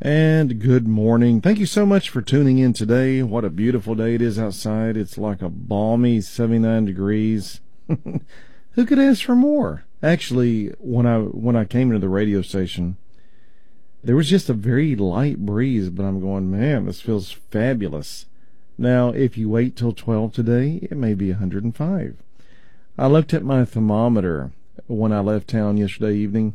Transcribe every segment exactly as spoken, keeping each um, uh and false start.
And good morning. Thank you so much for tuning in today. What a beautiful day it is outside. It's like a balmy seventy-nine degrees. Who could ask for more? Actually, when I when I came into the radio station, there was just a very light breeze, but I'm going, man, this feels fabulous. Now, if you wait till twelve today, it may be one hundred five. I looked at my thermometer when I left town yesterday evening.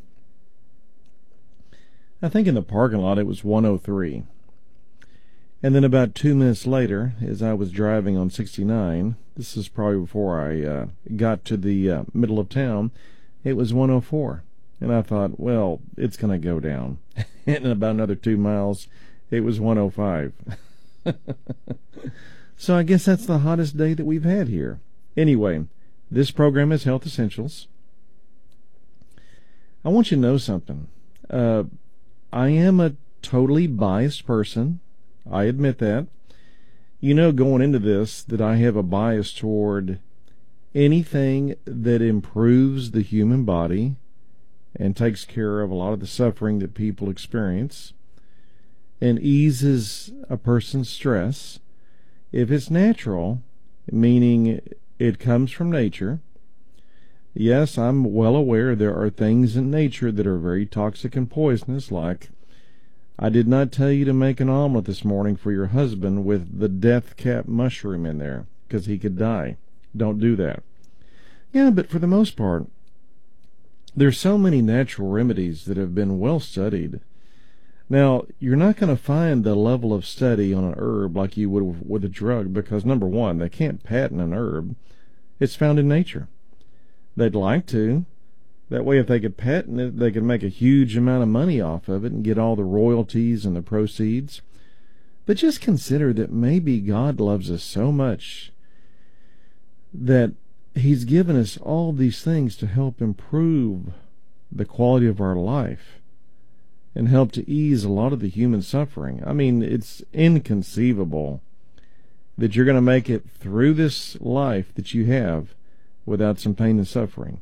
I think in the parking lot it was one oh three. And then about two minutes later, as I was driving on sixty-nine, this is probably before I uh, got to the uh, middle of town, it was one oh four. And I thought, well, it's going to go down. And in about another two miles, it was one oh five. So I guess that's the hottest day that we've had here. Anyway, this program is Health Essentials. I want you to know something. Uh... I am a totally biased person. I admit that. You know, going into this, that I have a bias toward anything that improves the human body and takes care of a lot of the suffering that people experience and eases a person's stress. If it's natural, meaning it comes from nature, yes, I'm well aware there are things in nature that are very toxic and poisonous, like I did not tell you to make an omelet this morning for your husband with the death cap mushroom in there, because he could die. Don't do that. Yeah, but for the most part, there's so many natural remedies that have been well studied. Now, you're not going to find the level of study on an herb like you would with a drug, because number one, they can't patent an herb. It's found in nature. They'd like to. That way, if they could patent it, they could make a huge amount of money off of it and get all the royalties and the proceeds. But just consider that maybe God loves us so much that He's given us all these things to help improve the quality of our life and help to ease a lot of the human suffering. I mean, it's inconceivable that you're going to make it through this life that you have without some pain and suffering.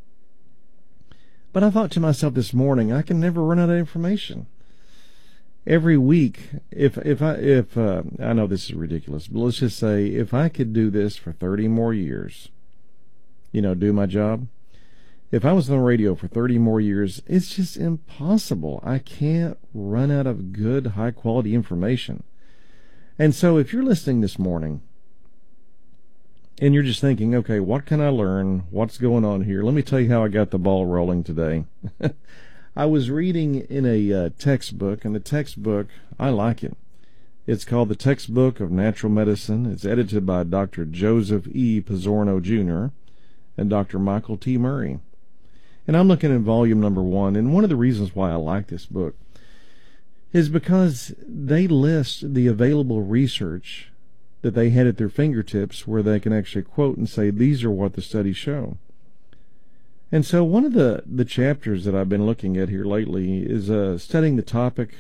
But I thought to myself this morning, I can never run out of information. Every week, if if I if uh, I know this is ridiculous, but let's just say if I could do this for thirty more years, you know, do my job. If I was on the radio for thirty more years, it's just impossible. I can't run out of good, high quality information. And so, if you're listening this morning, and you're just thinking, okay, what can I learn? What's going on here? Let me tell you how I got the ball rolling today. I was reading in a uh, textbook, and the textbook, I like it. It's called The Textbook of Natural Medicine. It's edited by Doctor Joseph E. Pizzorno, Junior and Doctor Michael T. Murray. And I'm looking at volume number one, and one of the reasons why I like this book is because they list the available research that they had at their fingertips where they can actually quote and say, these are what the studies show. And so one of the, the chapters that I've been looking at here lately is uh, studying the topic.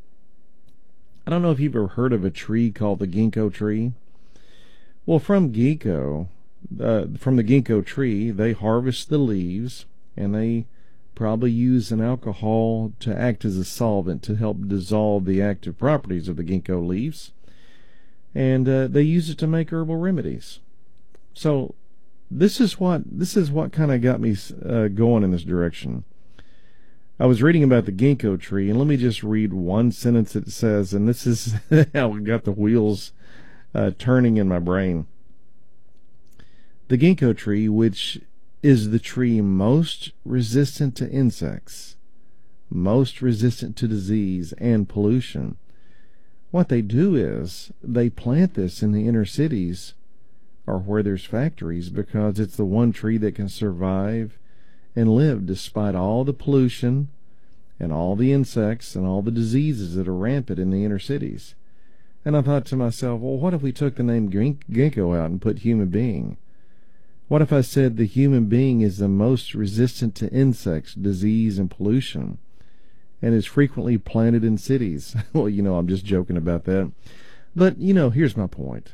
I don't know if you've ever heard of a tree called the ginkgo tree. Well, from ginkgo, uh, from the ginkgo tree, they harvest the leaves, and they probably use an alcohol to act as a solvent to help dissolve the active properties of the ginkgo leaves. And uh, they use it to make herbal remedies. So this is what this is what kind of got me uh, going in this direction. I was reading about the ginkgo tree, and let me just read one sentence it says, and this is how it got the wheels uh, turning in my brain. The ginkgo tree, which is the tree most resistant to insects, most resistant to disease and pollution, what they do is they plant this in the inner cities or where there's factories because it's the one tree that can survive and live despite all the pollution and all the insects and all the diseases that are rampant in the inner cities. And I thought to myself, well, what if we took the name ginkgo out and put human being? What if I said the human being is the most resistant to insects, disease, and pollution, and is frequently planted in cities? Well, you know, I'm just joking about that. But, you know, here's my point.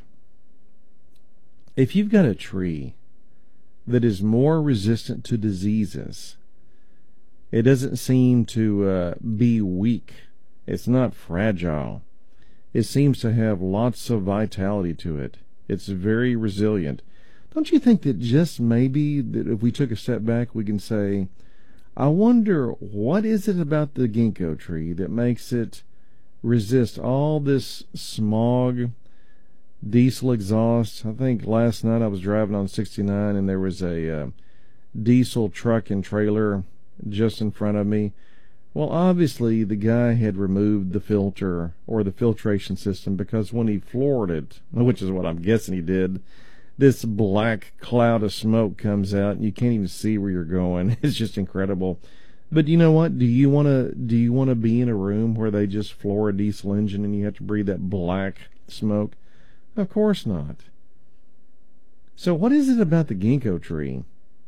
If you've got a tree that is more resistant to diseases, it doesn't seem to uh, be weak It's not fragile. It seems to have lots of vitality to it. It's very resilient. Don't you think that just maybe that if we took a step back, we can say, I wonder what is it about the ginkgo tree that makes it resist all this smog, diesel exhaust. I think last night I was driving on sixty-nine and there was a uh, diesel truck and trailer just in front of me. Well, obviously the guy had removed the filter or the filtration system, because when he floored it, which is what I'm guessing he did, this black cloud of smoke comes out and you can't even see where you're going. It's just incredible. But you know what? Do you want to do you want to be in a room where they just floor a diesel engine and you have to breathe that black smoke? Of course not. So what is it about the ginkgo tree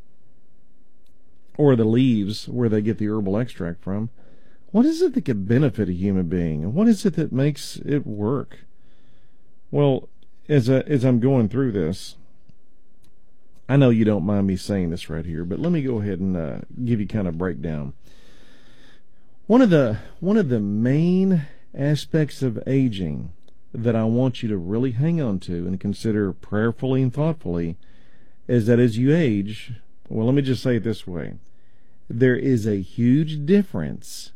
or the leaves where they get the herbal extract from? What is it that could benefit a human being? And what is it that makes it work? Well, as I, as I'm going through this, I know you don't mind me saying this right here, but let me go ahead and uh, give you kind of a breakdown. One of the one of the main aspects of aging that I want you to really hang on to and consider prayerfully and thoughtfully is that as you age, well, let me just say it this way. There is a huge difference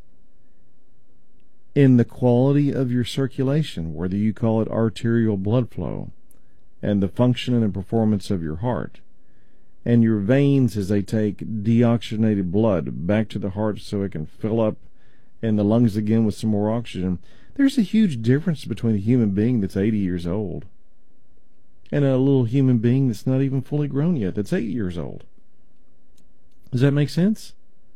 in the quality of your circulation, whether you call it arterial blood flow, and the function and performance of your heart, and your veins as they take deoxygenated blood back to the heart so it can fill up in the lungs again with some more oxygen. There's a huge difference between a human being that's eighty years old and a little human being that's not even fully grown yet, that's eight years old. Does that make sense?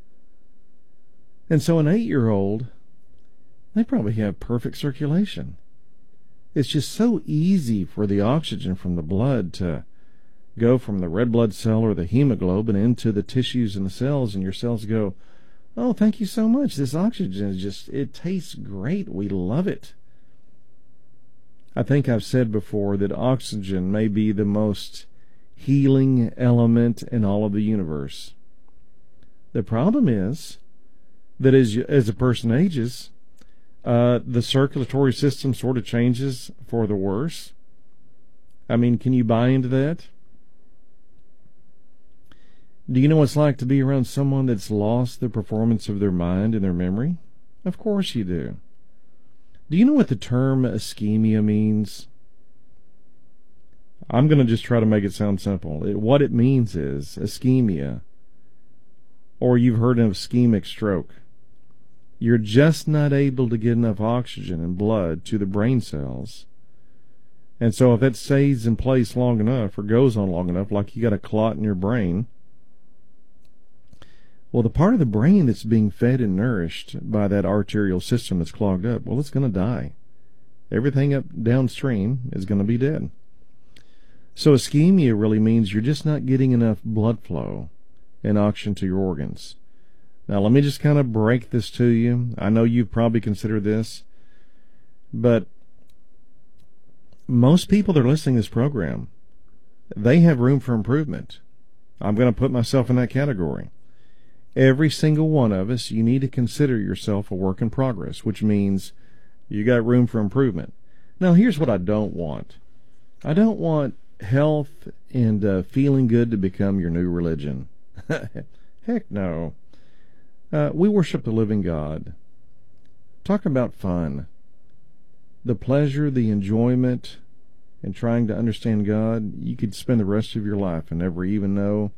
And so an eight-year-old, they probably have perfect circulation. It's just so easy for the oxygen from the blood to go from the red blood cell or the hemoglobin into the tissues and the cells, and your cells go, oh, thank you so much. This oxygen is just, it tastes great. We love it. I think I've said before that oxygen may be the most healing element in all of the universe. The problem is that as you, as a person ages, uh, the circulatory system sort of changes for the worse. I mean, can you buy into that? Do you know what it's like to be around someone that's lost the performance of their mind and their memory? Of course you do. Do you know what the term ischemia means? I'm going to just try to make it sound simple. It, what it means is ischemia, or you've heard of ischemic stroke. You're just not able to get enough oxygen and blood to the brain cells. And so if that stays in place long enough or goes on long enough, like you got a clot in your brain, well, the part of the brain that's being fed and nourished by that arterial system that's clogged up, well, it's going to die. Everything up downstream is going to be dead. So ischemia really means you're just not getting enough blood flow and oxygen to your organs. Now, let me just kind of break this to you. I know you've probably considered this, but most people that are listening to this program, they have room for improvement. I'm going to put myself in that category. Every single one of us, you need to consider yourself a work in progress, which means you got room for improvement. Now, here's what I don't want. I don't want health and uh, feeling good to become your new religion. Heck no. Uh, we worship the living God. Talk about fun. The pleasure, the enjoyment, and trying to understand God, you could spend the rest of your life and never even know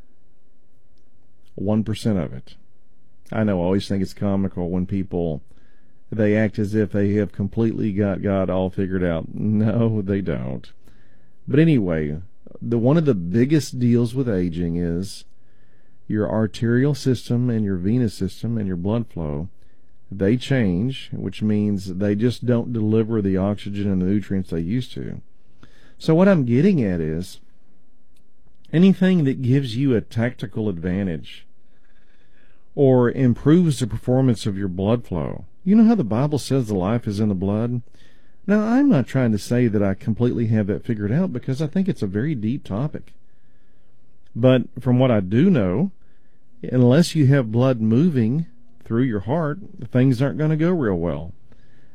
one percent of it. I know, I always think it's comical when people, they act as if they have completely got God all figured out. No, they don't. But anyway, the one of the biggest deals with aging is your arterial system and your venous system and your blood flow. They change, which means they just don't deliver the oxygen and the nutrients they used to. So what I'm getting at is anything that gives you a tactical advantage or improves the performance of your blood flow. You know how the Bible says the life is in the blood? Now, I'm not trying to say that I completely have that figured out, because I think it's a very deep topic. But from what I do know, unless you have blood moving through your heart, things aren't going to go real well.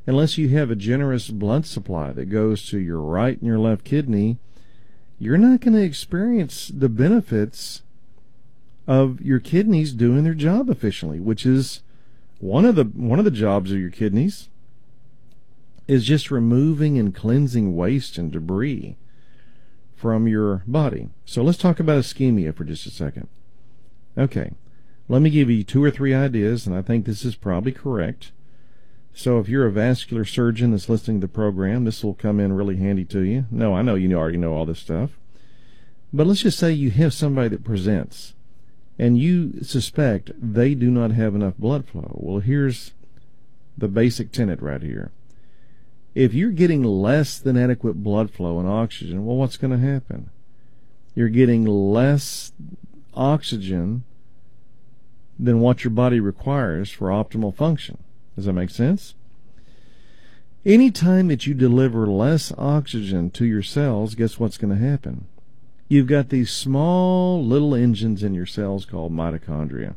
unless you have a generous blood supply that goes to your right and your left kidney, you're not going to experience the benefits of your kidneys doing their job efficiently, which is one of the one of the jobs of your kidneys is just removing and cleansing waste and debris from your body. So let's talk about ischemia for just a second. Okay, let me give you two or three ideas, and I think this is probably correct. So if you're a vascular surgeon that's listening to the program, this will come in really handy to you. No, I know you already know all this stuff. But let's just say you have somebody that presents, and you suspect they do not have enough blood flow. Well, here's the basic tenet right here. If you're getting less than adequate blood flow and oxygen, well, what's going to happen? You're getting less oxygen than what your body requires for optimal function. Does that make sense? Anytime that you deliver less oxygen to your cells, guess what's going to happen? You've got these small little engines in your cells called mitochondria.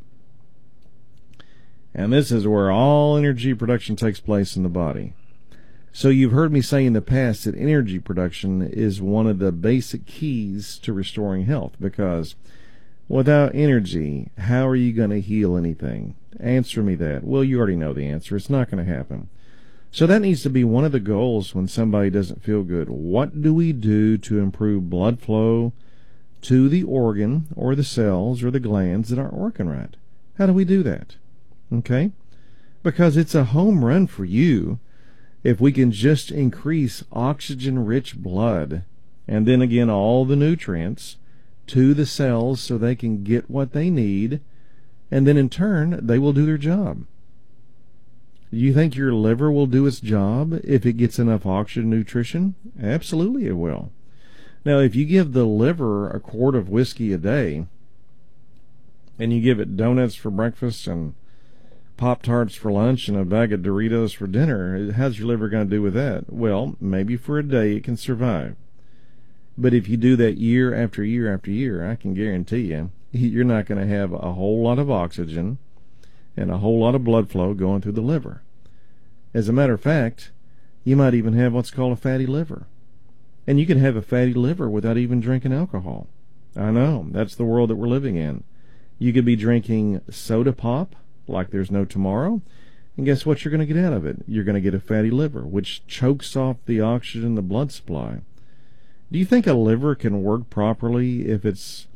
And this is where all energy production takes place in the body. So you've heard me say in the past that energy production is one of the basic keys to restoring health, because without energy, how are you going to heal anything? Answer me that. Well, you already know the answer. It's not going to happen. So that needs to be one of the goals when somebody doesn't feel good. What do we do to improve blood flow to the organ or the cells or the glands that aren't working right? How do we do that? Okay? Because it's a home run for you if we can just increase oxygen-rich blood and then again all the nutrients to the cells so they can get what they need, and then in turn they will do their job. Do you think your liver will do its job if it gets enough oxygen nutrition? Absolutely it will. Now, if you give the liver a quart of whiskey a day and you give it donuts for breakfast and Pop-Tarts for lunch and a bag of Doritos for dinner, how's your liver going to do with that? Well, maybe for a day it can survive. But if you do that year after year after year, I can guarantee you, you're not going to have a whole lot of oxygen and a whole lot of blood flow going through the liver. As a matter of fact, you might even have what's called a fatty liver. And you can have a fatty liver without even drinking alcohol. I know, that's the world that we're living in. You could be drinking soda pop like there's no tomorrow, and guess what you're going to get out of it? You're going to get a fatty liver, which chokes off the oxygen in the blood supply. Do you think a liver can work properly if it's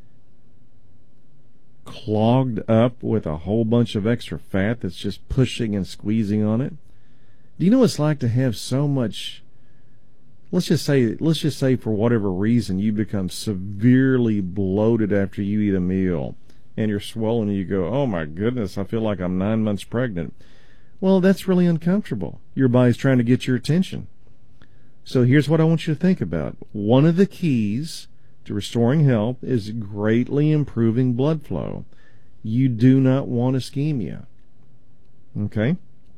clogged up with a whole bunch of extra fat that's just pushing and squeezing on it? Do you know what it's like to have so much, let's just say, let's just say for whatever reason you become severely bloated after you eat a meal, and you're swollen and you go, oh my goodness, I feel like I'm nine months pregnant. Well, that's really uncomfortable. Your body's trying to get your attention. So here's what I want you to think about. One of the keys to restoring health is greatly improving blood flow. You do not want ischemia. Okay?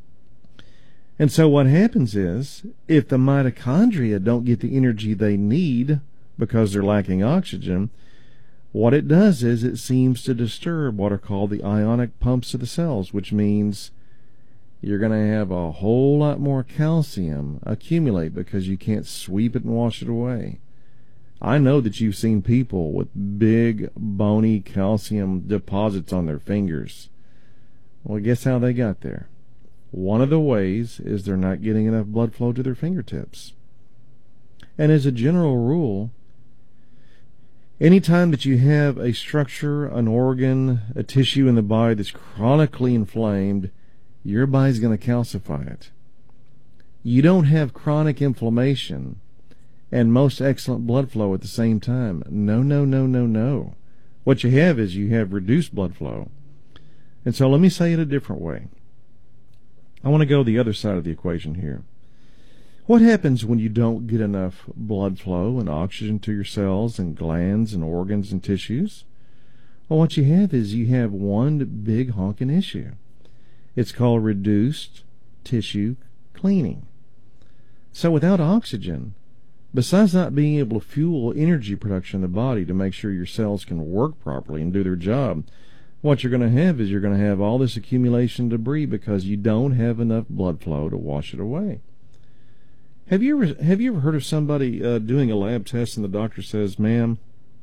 And so what happens is, if the mitochondria don't get the energy they need because they're lacking oxygen, what it does is it seems to disturb what are called the ionic pumps of the cells, which means you're going to have a whole lot more calcium accumulate because you can't sweep it and wash it away. I know that you've seen people with big, bony calcium deposits on their fingers. Well, guess how they got there? One of the ways is they're not getting enough blood flow to their fingertips. And as a general rule, anytime that you have a structure, an organ, a tissue in the body that's chronically inflamed, your body's going to calcify it. You don't have chronic inflammation and most excellent blood flow at the same time. No, no, no, no, no. What you have is you have reduced blood flow. And so let me say it a different way. I want to go the other side of the equation here. What happens when you don't get enough blood flow and oxygen to your cells and glands and organs and tissues? Well, what you have is you have one big honking issue. It's called reduced tissue cleaning. So without oxygen, besides not being able to fuel energy production in the body to make sure your cells can work properly and do their job, what you're going to have is you're going to have all this accumulation of debris because you don't have enough blood flow to wash it away. Have you ever have you ever heard of somebody uh, doing a lab test and the doctor says, "Ma'am,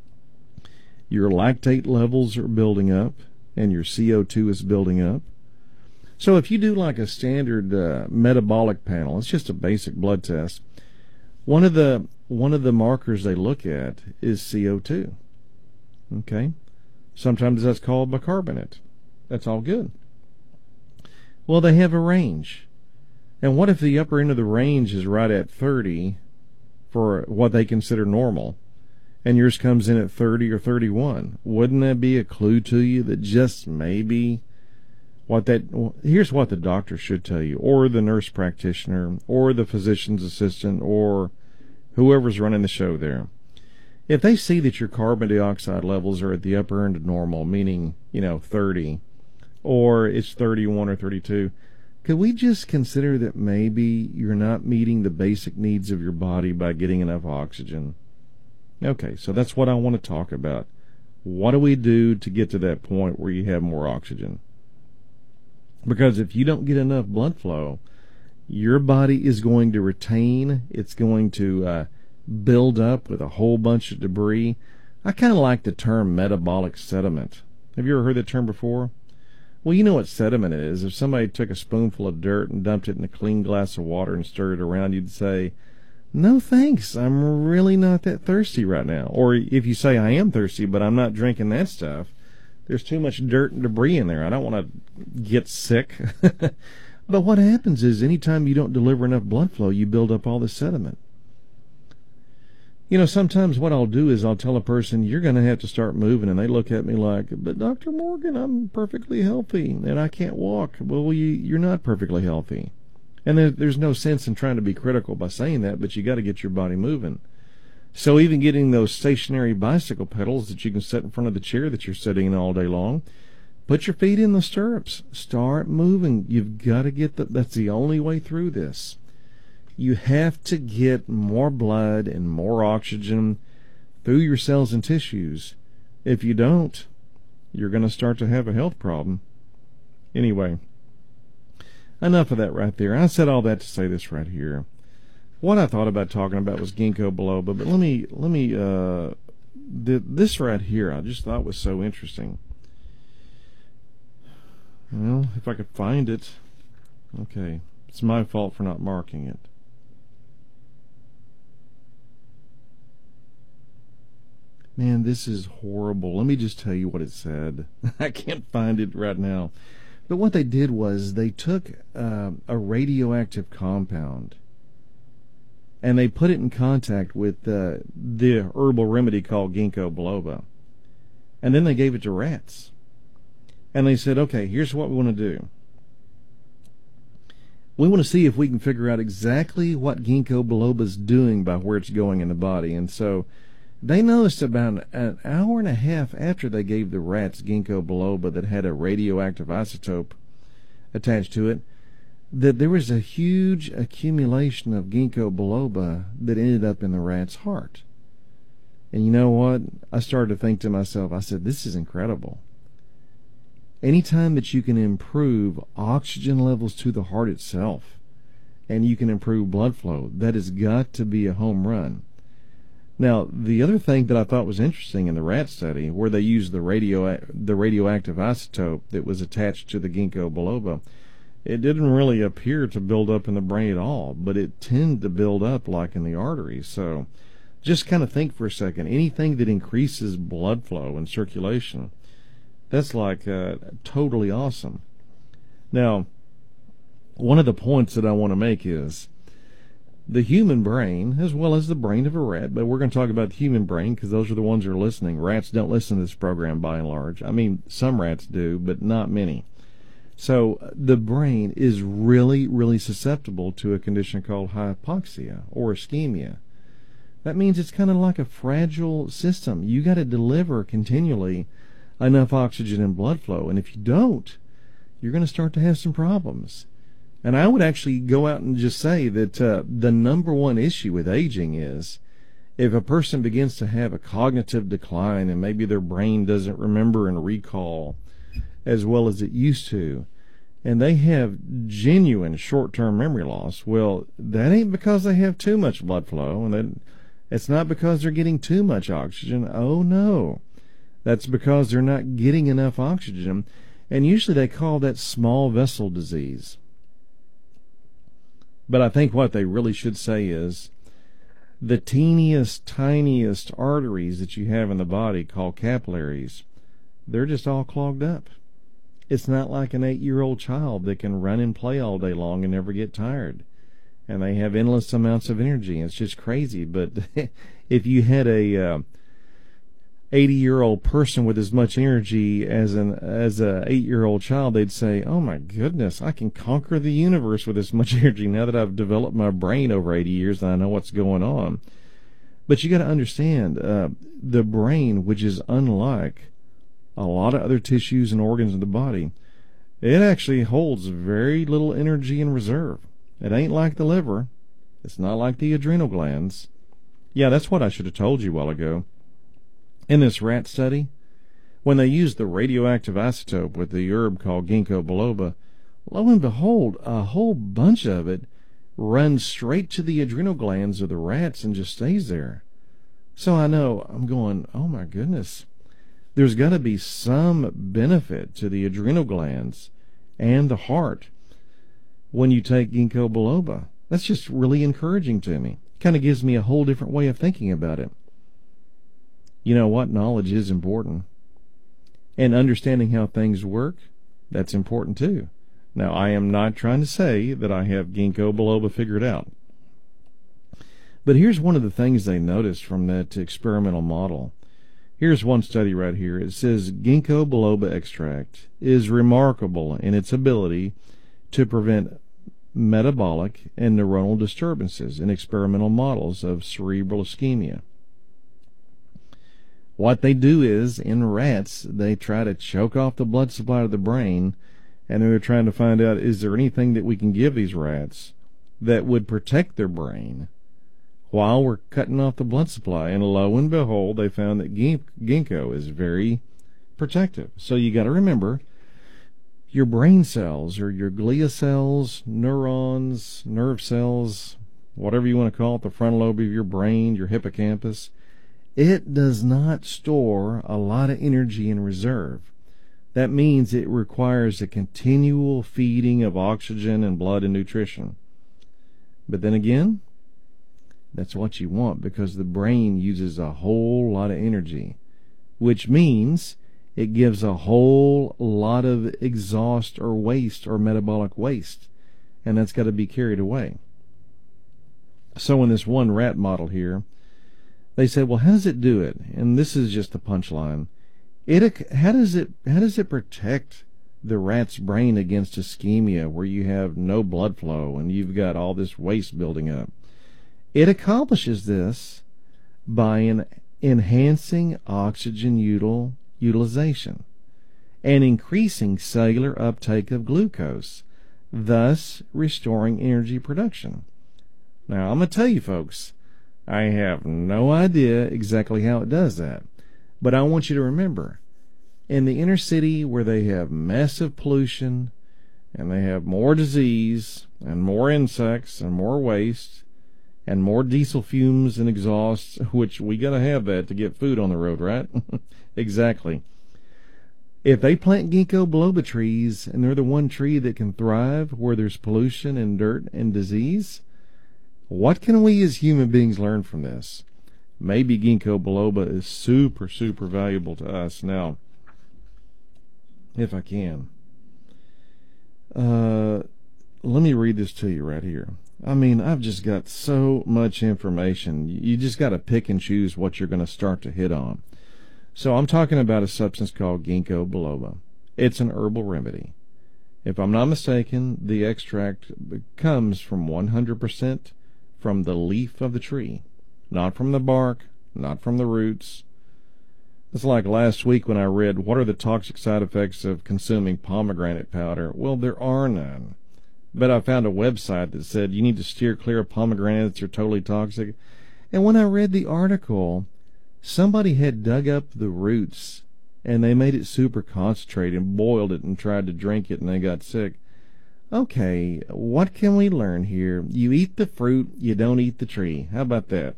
your lactate levels are building up and your C O two is building up"? So if you do like a standard uh, metabolic panel, it's just a basic blood test. One of the one of the markers they look at is C O two. Okay? Sometimes that's called bicarbonate. That's all good. Well, they have a range. And what if the upper end of the range is right at thirty for what they consider normal, and yours comes in at thirty or thirty-one? Wouldn't that be a clue to you that just maybe what that, well, here's what the doctor should tell you, or the nurse practitioner, or the physician's assistant, or whoever's running the show there. If they see that your carbon dioxide levels are at the upper end of normal, meaning, you know, thirty, or it's thirty-one or thirty-two, could we just consider that maybe you're not meeting the basic needs of your body by getting enough oxygen? Okay, so that's what I want to talk about. What do we do to get to that point where you have more oxygen? Because if you don't get enough blood flow, your body is going to retain, it's going to uh, build up with a whole bunch of debris. I kind of like the term metabolic sediment. Have you ever heard that term before? Well, you know what sediment is. If somebody took a spoonful of dirt and dumped it in a clean glass of water and stirred it around, you'd say, "No thanks, I'm really not that thirsty right now." Or if you say, "I am thirsty, but I'm not drinking that stuff. There's too much dirt and debris in there. I don't want to get sick." But what happens is anytime you don't deliver enough blood flow, you build up all this sediment. You know, sometimes what I'll do is I'll tell a person, "You're going to have to start moving," and they look at me like, "But Doctor Morgan, I'm perfectly healthy and I can't walk." Well, you, you're not perfectly healthy. And there, there's no sense in trying to be critical by saying that, but you got to get your body moving. So even getting those stationary bicycle pedals that you can set in front of the chair that you're sitting in all day long, put your feet in the stirrups, start moving. You've got to get the, that's the only way through this. You have to get more blood and more oxygen through your cells and tissues. If you don't, you're going to start to have a health problem. Anyway, enough of that right there. I said all that to say this right here. What I thought about talking about was ginkgo biloba, but let me, let me, uh, th- this right here I just thought was so interesting. Well, if I could find it. Okay, it's my fault for not marking it. Man, this is horrible. Let me just tell you what it said. I can't find it right now. But what they did was they took uh, a radioactive compound and they put it in contact with uh, the herbal remedy called ginkgo biloba. And then they gave it to rats. And they said, "Okay, here's what we want to do. We want to see if we can figure out exactly what ginkgo biloba is doing by where it's going in the body." And so they noticed about an hour and a half after they gave the rats ginkgo biloba that had a radioactive isotope attached to it, that there was a huge accumulation of ginkgo biloba that ended up in the rat's heart. And you know what? I started to think to myself, I said, this is incredible. Anytime that you can improve oxygen levels to the heart itself, and you can improve blood flow, that has got to be a home run. Now, the other thing that I thought was interesting in the rat study, where they used the radio the radioactive isotope that was attached to the ginkgo biloba, it didn't really appear to build up in the brain at all, but it tended to build up like in the arteries. So just kind of think for a second. Anything that increases blood flow and circulation, that's like uh, totally awesome. Now, one of the points that I want to make is the human brain, as well as the brain of a rat, but we're going to talk about the human brain because those are the ones that are listening. Rats don't listen to this program by and large. I mean, some rats do, but not many. So the brain is really, really susceptible to a condition called hypoxia or ischemia. That means it's kind of like a fragile system. You got to deliver continually enough oxygen and blood flow, and if you don't, you're going to start to have some problems. And I would actually go out and just say that uh, the number one issue with aging is if a person begins to have a cognitive decline and maybe their brain doesn't remember and recall as well as it used to, and they have genuine short-term memory loss. Well, that ain't because they have too much blood flow, and that it's not because they're getting too much oxygen. Oh, no. That's because they're not getting enough oxygen, and usually they call that small vessel disease. But I think what they really should say is the teeniest, tiniest arteries that you have in the body, called capillaries, they're just all clogged up. It's not like an eight-year-old child that can run and play all day long and never get tired. And they have endless amounts of energy. It's just crazy. But if you had a uh, eighty-year-old person with as much energy as an as a eight-year-old child, they'd say, "Oh my goodness, I can conquer the universe with this much energy now that I've developed my brain over eighty years and I know what's going on." But you got to understand, uh, the brain, which is unlike a lot of other tissues and organs of the body, it actually holds very little energy in reserve. It ain't like the liver. It's not like the adrenal glands. Yeah, that's what I should have told you a while ago. In this rat study, when they used the radioactive isotope with the herb called ginkgo biloba, lo and behold, a whole bunch of it runs straight to the adrenal glands of the rats and just stays there. So I know, I'm going, oh my goodness, there's got to be some benefit to the adrenal glands and the heart when you take ginkgo biloba. That's just really encouraging to me. Kind of gives me a whole different way of thinking about it. You know what? Knowledge is important. And understanding how things work, that's important too. Now, I am not trying to say that I have ginkgo biloba figured out. But here's one of the things they noticed from that experimental model. Here's one study right here. It says ginkgo biloba extract is remarkable in its ability to prevent metabolic and neuronal disturbances in experimental models of cerebral ischemia. What they do is, in rats, they try to choke off the blood supply to the brain, and they're trying to find out, is there anything that we can give these rats that would protect their brain while we're cutting off the blood supply? And lo and behold, they found that ginkgo is very protective. So you got to remember, your brain cells, or your glia cells, neurons, nerve cells, whatever you want to call it, the frontal lobe of your brain, your hippocampus, it does not store a lot of energy in reserve. That means it requires a continual feeding of oxygen and blood and nutrition. But then again, that's what you want, because the brain uses a whole lot of energy, which means it gives a whole lot of exhaust or waste or metabolic waste, and that's got to be carried away. So in this one rat model here, they said, well, how does it do it? And this is just the punchline. It how does it how does it protect the rat's brain against ischemia, where you have no blood flow and you've got all this waste building up? It accomplishes this by an enhancing oxygen util, utilization and increasing cellular uptake of glucose, thus restoring energy production. Now, I'm going to tell you folks, I have no idea exactly how it does that, but I want you to remember, in the inner city where they have massive pollution and they have more disease and more insects and more waste and more diesel fumes and exhausts, which we got to have that to get food on the road, right? Exactly. If they plant ginkgo biloba trees and they're the one tree that can thrive where there's pollution and dirt and disease, what can we as human beings learn from this? Maybe ginkgo biloba is super, super valuable to us. Now, if I can, uh, let me read this to you right here. I mean, I've just got so much information. You just got to pick and choose what you're going to start to hit on. So I'm talking about a substance called ginkgo biloba. It's an herbal remedy. If I'm not mistaken, the extract comes from one hundred percent from the leaf of the tree, not from the bark, not from the roots. It's like last week when I read, what are the toxic side effects of consuming pomegranate powder? Well, there are none. But I found a website that said you need to steer clear of pomegranates, they're totally toxic. And when I read the article, somebody had dug up the roots and they made it super concentrated and boiled it and tried to drink it and they got sick. Okay, what can we learn here? You eat the fruit, you don't eat the tree. How about that?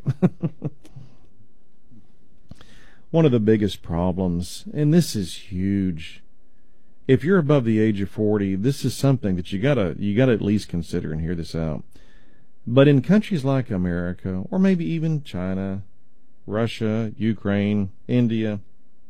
One of the biggest problems, and this is huge, if you're above the age of forty, this is something that you gotta you gotta at least consider and hear this out. But in countries like America, or maybe even China, Russia, Ukraine, India,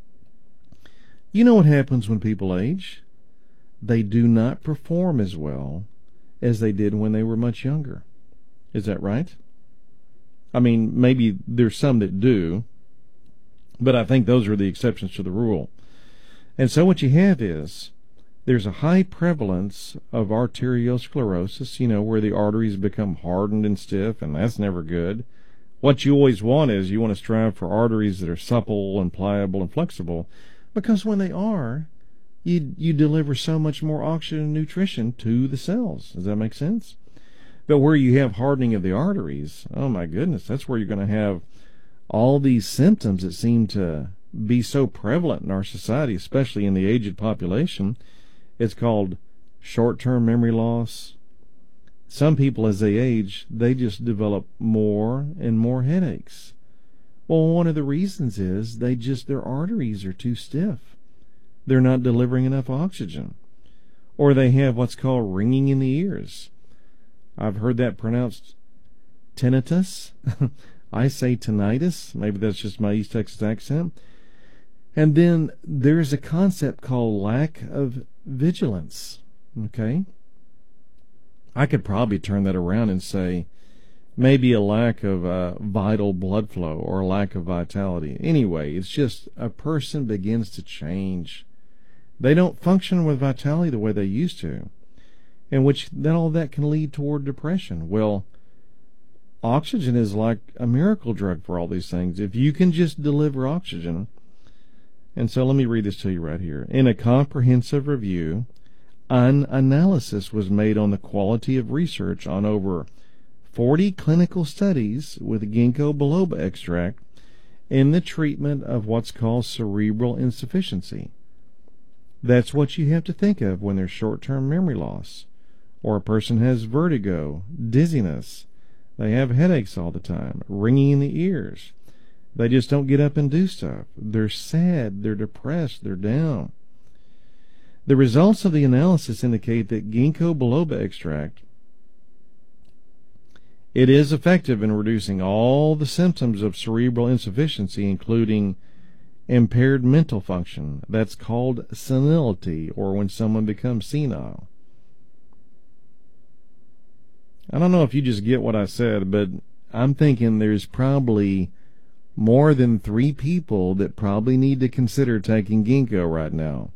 you know what happens when people age? They do not perform as well as they did when they were much younger. Is that right? I mean, maybe there's some that do, but I think those are the exceptions to the rule. And so what you have is there's a high prevalence of arteriosclerosis, you know, where the arteries become hardened and stiff, and that's never good. What you always want is you want to strive for arteries that are supple and pliable and flexible, because when they are, you you deliver so much more oxygen and nutrition to the cells. Does that make sense? But where you have hardening of the arteries, oh my goodness, that's where you're going to have all these symptoms that seem to be so prevalent in our society, especially in the aged population. It's called short-term memory loss. Some people, as they age, they just develop more and more headaches. Well, one of the reasons is they just, their arteries are too stiff. They're not delivering enough oxygen. Or they have what's called ringing in the ears. I've heard that pronounced tinnitus. I say tinnitus. Maybe that's just my East Texas accent. And then there's a concept called lack of vigilance. Okay? I could probably turn that around and say maybe a lack of uh, vital blood flow or a lack of vitality. Anyway, it's just a person begins to change. They don't function with vitality the way they used to, in which then all that can lead toward depression. Well, oxygen is like a miracle drug for all these things. If you can just deliver oxygen. And so let me read this to you right here. In a comprehensive review, an analysis was made on the quality of research on over forty clinical studies with ginkgo biloba extract in the treatment of what's called cerebral insufficiency. That's what you have to think of when there's short-term memory loss, or a person has vertigo, dizziness, they have headaches all the time, ringing in the ears. They just don't get up and do stuff. They're sad, they're depressed, they're down. The results of the analysis indicate that ginkgo biloba extract, it is effective in reducing all the symptoms of cerebral insufficiency, including impaired mental function. That's called senility, or when someone becomes senile. I don't know if you just get what I said, but I'm thinking there's probably more than three people that probably need to consider taking ginkgo right now.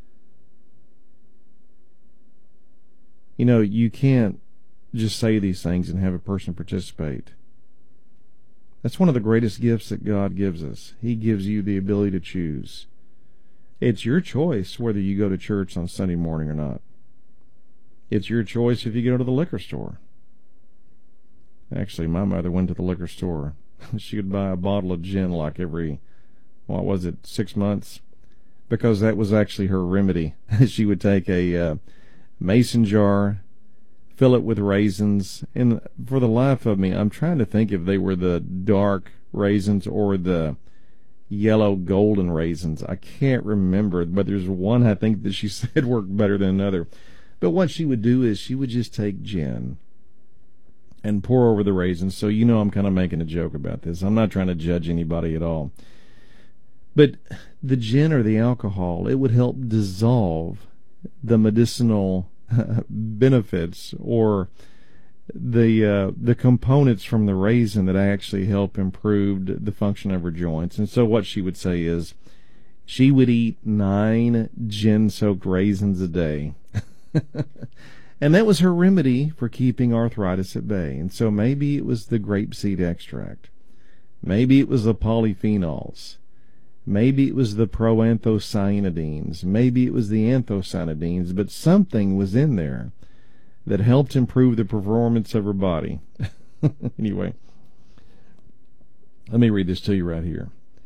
You know, you can't just say these things and have a person participate. That's one of the greatest gifts that God gives us. He gives you the ability to choose. It's your choice whether you go to church on Sunday morning or not. It's your choice if you go to the liquor store. Actually, my mother went to the liquor store. She would buy a bottle of gin like every, what was it, six months? Because that was actually her remedy. She would take a uh, mason jar, fill it with raisins, and for the life of me, I'm trying to think if they were the dark raisins or the yellow golden raisins. I can't remember, but there's one I think that she said worked better than another. But what she would do is she would just take gin and pour over the raisins. So you know I'm kind of making a joke about this. I'm not trying to judge anybody at all. But the gin or the alcohol, it would help dissolve the medicinal benefits or the uh, the components from the raisin that actually help improve the function of her joints. And so what she would say is she would eat nine gin-soaked raisins a day. And that was her remedy for keeping arthritis at bay. And so maybe it was the grapeseed extract. Maybe it was the polyphenols. Maybe it was the proanthocyanidins. Maybe it was the anthocyanidins. But something was in there that helped improve the performance of her body. Anyway, let me read this to you right here.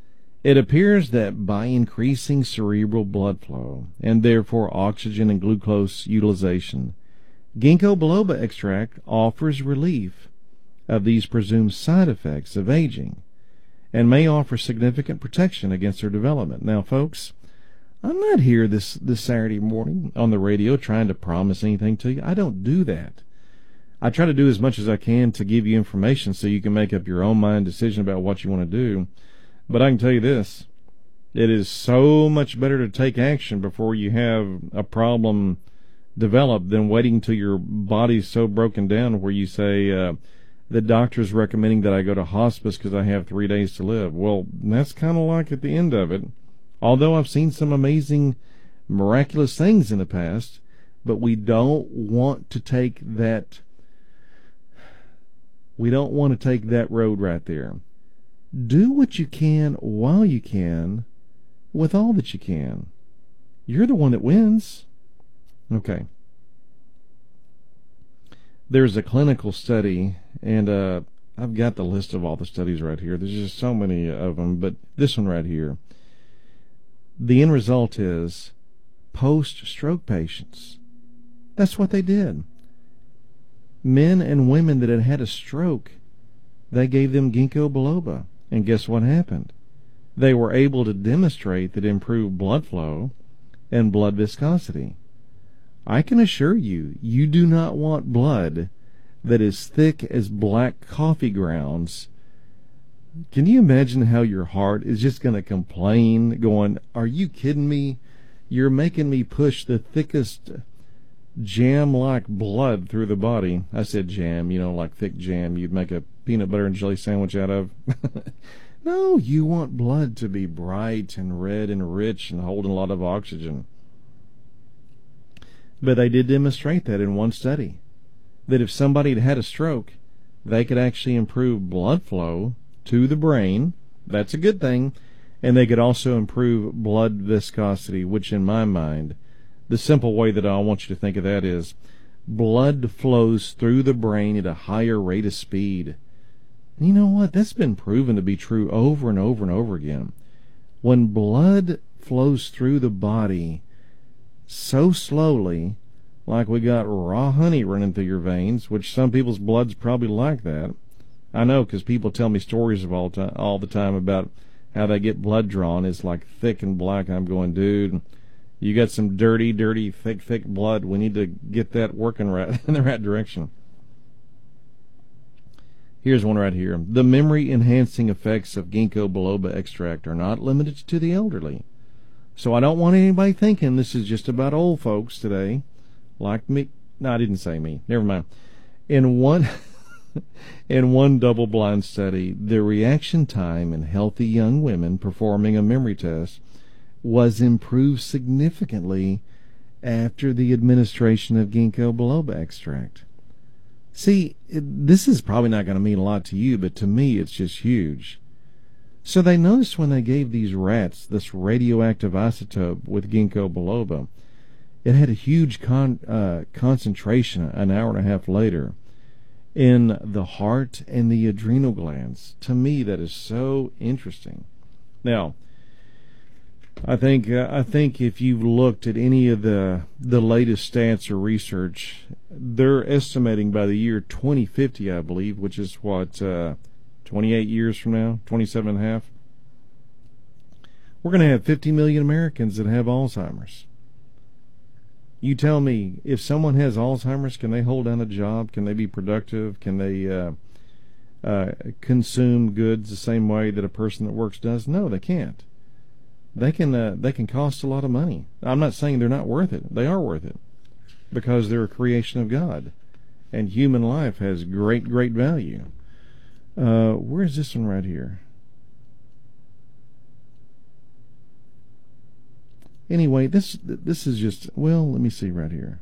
It appears that by increasing cerebral blood flow, and therefore oxygen and glucose utilization, ginkgo biloba extract offers relief of these presumed side effects of aging, and may offer significant protection against their development. Now, folks, I'm not here this, this Saturday morning on the radio trying to promise anything to you. I don't do that. I try to do as much as I can to give you information so you can make up your own mind decision about what you want to do. But I can tell you this, it is so much better to take action before you have a problem develop than waiting till your body's so broken down where you say, uh, the doctor's recommending that I go to hospice because I have three days to live. Well, that's kind of like at the end of it. Although I've seen some amazing, miraculous things in the past, but we don't want to take that, we don't want to take that road right there. Do what you can while you can with all that you can. You're the one that wins. Okay. There's a clinical study, and uh, I've got the list of all the studies right here. There's just so many of them, but this one right here. The end result is post-stroke patients. That's what they did. Men and women that had had a stroke, they gave them ginkgo biloba. And guess what happened? They were able to demonstrate that it improved blood flow and blood viscosity. I can assure you, you do not want blood that is thick as black coffee grounds. Can you imagine how your heart is just going to complain, going, are you kidding me? You're making me push the thickest jam-like blood through the body. I said jam, you know, like thick jam you'd make a peanut butter and jelly sandwich out of. No, you want blood to be bright and red and rich and holding a lot of oxygen. But they did demonstrate that in one study, that if somebody had had a stroke, they could actually improve blood flow to the brain. That's a good thing. And they could also improve blood viscosity, which in my mind, the simple way that I want you to think of that is blood flows through the brain at a higher rate of speed. And you know what? That's been proven to be true over and over and over again. When blood flows through the body so slowly, like we got raw honey running through your veins, which some people's blood's probably like that. I know, because people tell me stories of all, time, all the time about how they get blood drawn. It's like thick and black. I'm going, dude, you got some dirty, dirty, thick, thick blood. We need to get that working right in the right direction. Here's one right here. The memory-enhancing effects of ginkgo biloba extract are not limited to the elderly. So I don't want anybody thinking this is just about old folks today, like me. No, I didn't say me. Never mind. In one, in one double-blind study, the reaction time in healthy young women performing a memory test was improved significantly after the administration of ginkgo biloba extract. See, it, this is probably not going to mean a lot to you, but to me it's just huge. So they noticed when they gave these rats this radioactive isotope with ginkgo biloba, it had a huge con, uh, concentration an hour and a half later in the heart and the adrenal glands. To me, that is so interesting. Now, I think uh, I think if you've looked at any of the the latest stats or research, they're estimating by the year twenty fifty, I believe, which is what, uh, twenty-eight years from now, twenty-seven and a half, we're going to have fifty million Americans that have Alzheimer's. You tell me, if someone has Alzheimer's, can they hold down a job? Can they be productive? Can they uh, uh, consume goods the same way that a person that works does? No, they can't. They can uh, they can cost a lot of money. I'm not saying they're not worth it. They are worth it because they're a creation of God, and human life has great, great value. Uh, where's this one right here? Anyway, this this is just, well, let me see right here.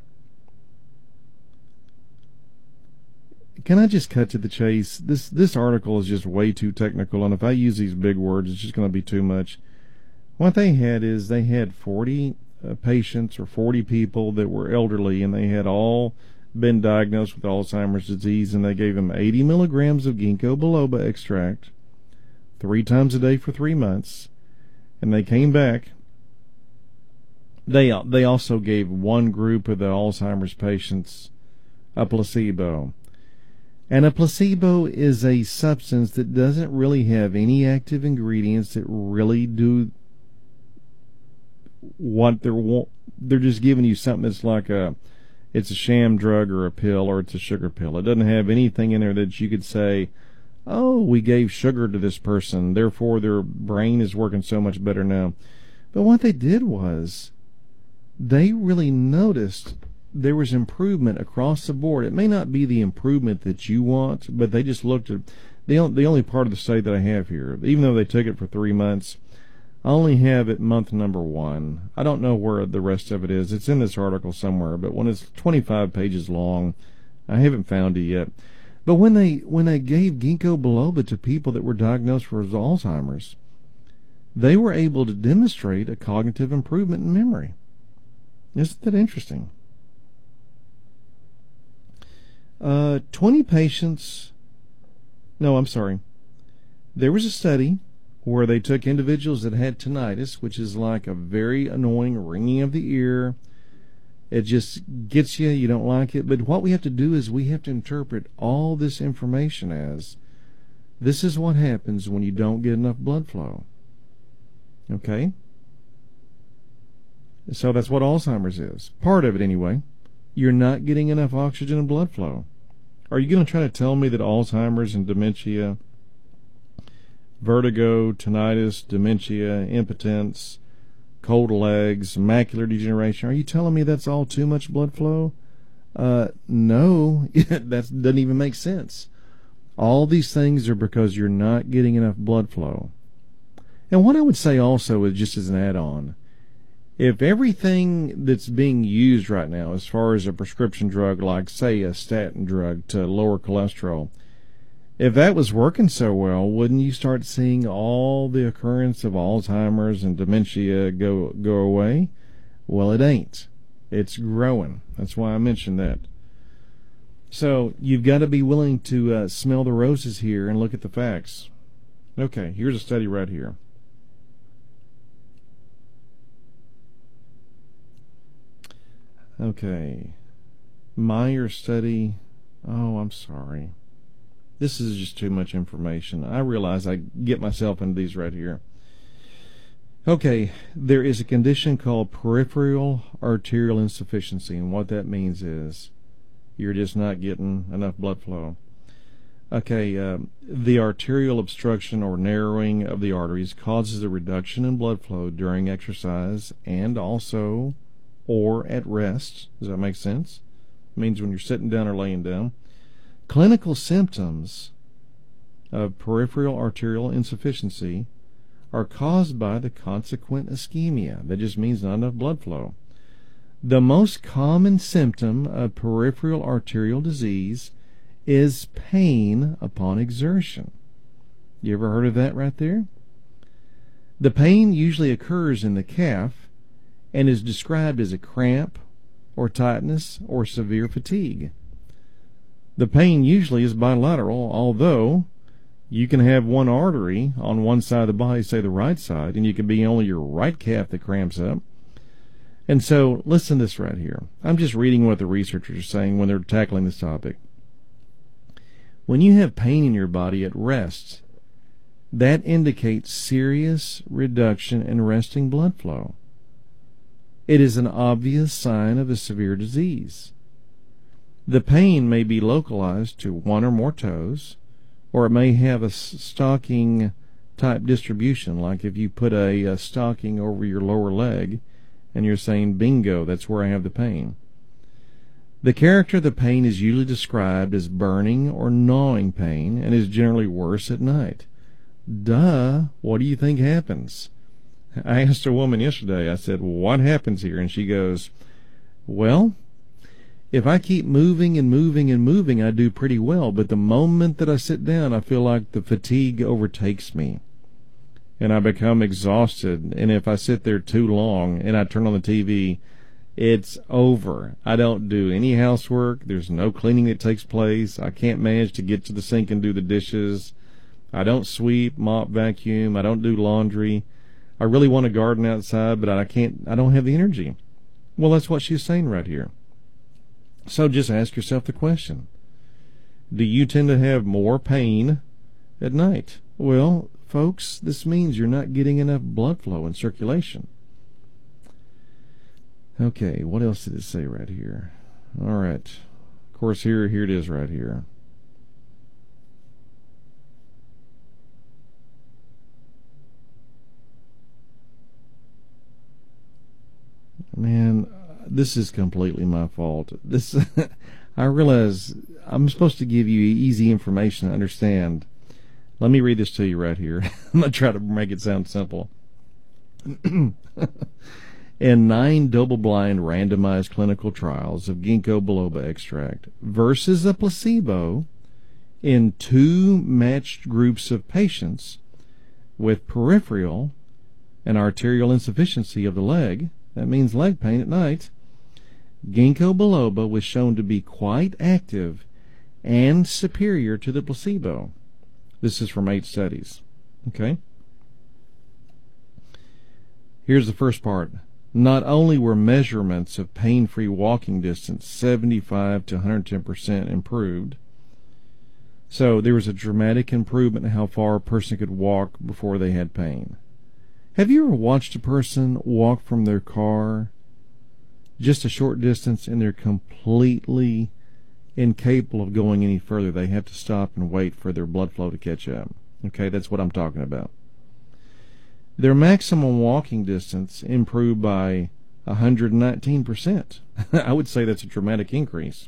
Can I just cut to the chase? This this article is just way too technical, and if I use these big words, it's just going to be too much. What they had is they had forty uh, patients or forty people that were elderly, and they had all been diagnosed with Alzheimer's disease, and they gave them eighty milligrams of ginkgo biloba extract three times a day for three months. and they came back. They they also gave one group of the Alzheimer's patients a placebo. And a placebo is a substance that doesn't really have any active ingredients that really do what they're they're just giving you something that's like a it's a sham drug or a pill or it's a sugar pill. It doesn't have anything in there that you could say, oh, we gave sugar to this person, therefore their brain is working so much better now. But what they did was they really noticed there was improvement across the board. It may not be the improvement that you want, but they just looked at the only, the only part of the study that I have here, even though they took it for three months, I only have it month number one. I don't know where the rest of it is. It's in this article somewhere, but when it's twenty-five pages long, I haven't found it yet. But when they when they gave ginkgo biloba to people that were diagnosed with Alzheimer's, they were able to demonstrate a cognitive improvement in memory. Isn't that interesting? Uh, twenty patients, no, I'm sorry. There was a study where they took individuals that had tinnitus, which is like a very annoying ringing of the ear. It just gets you, you don't like it. But what we have to do is we have to interpret all this information as, this is what happens when you don't get enough blood flow. Okay? So that's what Alzheimer's is. Part of it anyway. You're not getting enough oxygen and blood flow. Are you going to try to tell me that Alzheimer's and dementia, vertigo, tinnitus, dementia, impotence, cold legs, macular degeneration, are you telling me that's all too much blood flow? Uh, no, that doesn't even make sense. All these things are because you're not getting enough blood flow. And what I would say also is, just as an add-on, if everything that's being used right now as far as a prescription drug, like say a statin drug to lower cholesterol, if that was working so well, wouldn't you start seeing all the occurrence of Alzheimer's and dementia go go away? Well, it ain't. It's growing. That's why I mentioned that. So you've got to be willing to uh, smell the roses here and look at the facts. Okay, here's a study right here. Okay, Meyer study. Oh, I'm sorry. This is just too much information. I realize I get myself into these right here. Okay, there is a condition called peripheral arterial insufficiency, and what that means is you're just not getting enough blood flow. Okay, uh, the arterial obstruction or narrowing of the arteries causes a reduction in blood flow during exercise and also or at rest. Does that make sense? It means when you're sitting down or laying down. Clinical symptoms of peripheral arterial insufficiency are caused by the consequent ischemia. That just means not enough blood flow. The most common symptom of peripheral arterial disease is pain upon exertion. You ever heard of that right there? The pain usually occurs in the calf and is described as a cramp or tightness or severe fatigue. The pain usually is bilateral, although you can have one artery on one side of the body, say the right side, and you can be only your right calf that cramps up. And so, listen to this right here. I'm just reading what the researchers are saying when they're tackling this topic. When you have pain in your body at rest, that indicates serious reduction in resting blood flow. It is an obvious sign of a severe disease. The pain may be localized to one or more toes, or it may have a stocking type distribution, like if you put a, a stocking over your lower leg and you're saying, bingo, that's where I have the pain. The character of the pain is usually described as burning or gnawing pain and is generally worse at night. Duh, what do you think happens? I asked a woman yesterday, I said, what happens here? And she goes, well, if I keep moving and moving and moving, I do pretty well. But the moment that I sit down, I feel like the fatigue overtakes me. And I become exhausted. And if I sit there too long and I turn on the T V, it's over. I don't do any housework. There's no cleaning that takes place. I can't manage to get to the sink and do the dishes. I don't sweep, mop, vacuum. I don't do laundry. I really want to garden outside, but I can't, I don't have the energy. Well, that's what she's saying right here. So just ask yourself the question. Do you tend to have more pain at night? Well, folks, this means you're not getting enough blood flow and circulation. Okay, what else did it say right here? All right. Of course, here, here it is right here. Man, this is completely my fault. This, I realize I'm supposed to give you easy information to understand. Let me read this to you right here. I'm going to try to make it sound simple. In nine double-blind randomized clinical trials of ginkgo biloba extract versus a placebo in two matched groups of patients with peripheral and arterial insufficiency of the leg, that means leg pain at night, ginkgo biloba was shown to be quite active and superior to the placebo. This is from eight studies. Okay? Here's the first part. Not only were measurements of pain-free walking distance seventy-five to one hundred ten percent improved, so there was a dramatic improvement in how far a person could walk before they had pain. Have you ever watched a person walk from their car just a short distance and they're completely incapable of going any further? They have to stop and wait for their blood flow to catch up. Okay, that's what I'm talking about. Their maximum walking distance improved by one hundred nineteen percent. I would say that's a dramatic increase.